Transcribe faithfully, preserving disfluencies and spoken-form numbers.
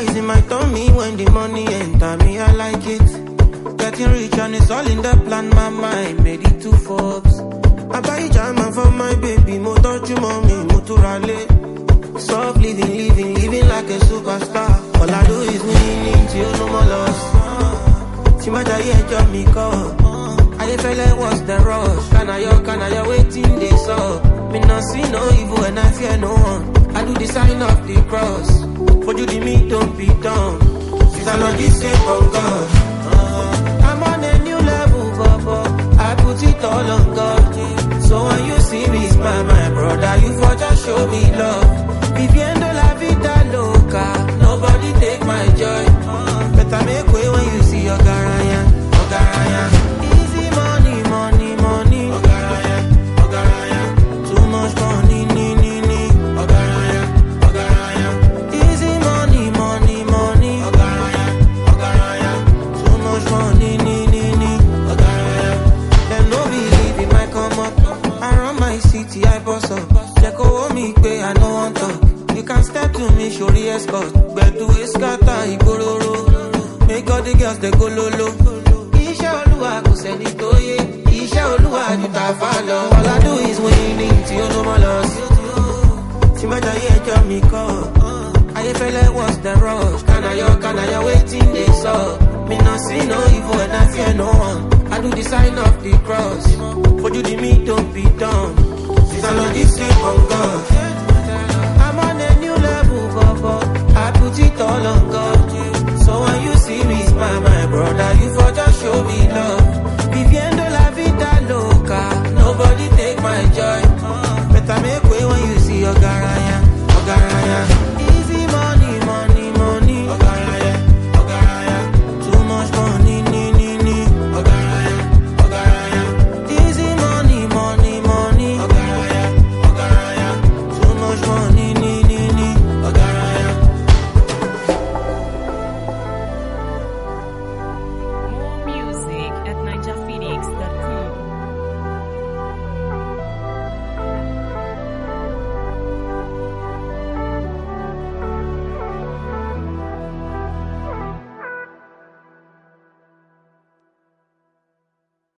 rise in my tummy when the money enter me, I like it. Getting rich and it's all in the plan, my mind made it to Forbes. I buy jama for my baby, mo touch you mommy, mo to rally. Soft living, living, living like a superstar. All I do is winning till no more loss. See my day, job me call. I feel like what's the rush? Can I yo, can I yo, waiting they saw. Me not see no evil and I fear no one. I do the sign of the cross. For you the me don't be done. Since I know this shape on God. uh, I'm on a new level, Bobo. I put it all on God. So when you see me smile, my brother, you for just show me love. Viviendo la vida loca. Nobody take my joy. uh, Better make way when you see your Garaya, your Garaya. Easy money, money, money. Ogaraya, Ogaraya. Too much money, ni, ni, ni. Ogaraya, Ogaraya. Easy money, money, money. Ogaraya, Ogaraya. Too much money, ni, ni, ni. Ogaraya. Them no believe in my come up. I run my city, I boss up. Check over me, pay, I no want talk. You can step to me, show the escort. But do it scatter, igororo. Make all the girls, they go lolo. Isha Olúwa kò sẹ́ni tó yé. Isha Olúwa ju tàfà lọ. All I do is winning tí ó no more loss. Tí má jayé ẹjọ́ mi kọ́. Ayé fẹ́lẹ́ what's the rush? Can I yo, can I yo, waiting they saw. Me not see no evil and I fear no one. I do the sign of the cross. For you the me don't be done. Since I know this sleep on God. I'm on a new level, Bobo. I put it all on God. So when you see me smile, my brother,